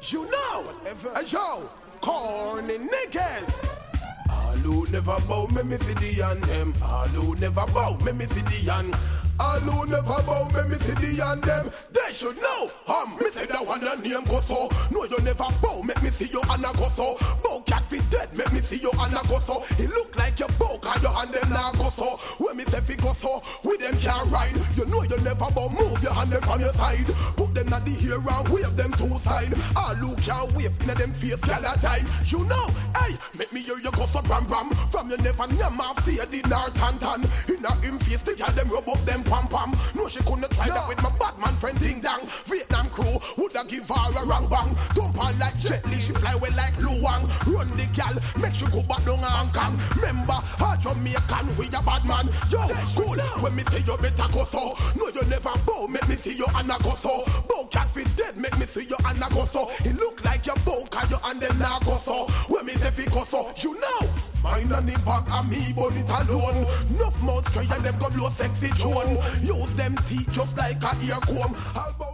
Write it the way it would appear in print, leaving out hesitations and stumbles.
You know, and yo, corny niggas. All who never bow, me see the hand them. All who never bow, me see the hand. All who never bow, me see the hand them. They should know. Me say that one your name go so. No, you never bow, make me see your hand go so. Bow cat fit dead, make me see your hand go so. It look like your bow, cause your hand them now go so. When me say fi go so, with them can't ride. You know you never bow, move your hand them from your side. Put them at the ear and wave them two side. All who can't wave, let them face color time. You know, hey, make me hear you go so bram bram. From you never never see the nar tan tan. In a him face, the girl them rub up them pam pam. No, she couldn't try that with my Batman friend ding dang. Vietnam crew woulda give her a wrong bang. Dump her like Jet Li, she fly away like Luang. Run the gal, make she go back down Hong Kong. Remember, her Jamaican, we a bad man. Yo, cool, when me say you better go so. No, you never bow, make me see you and I go so. Bow cat fit dead, make me see you and I go so. It look like your bow, cause you and them now go so. When me say fi go so, you know. Mine and the back and me burn it alone. Enough mouth try and them go blow sexy tone. Use them teeth just like a ear comb.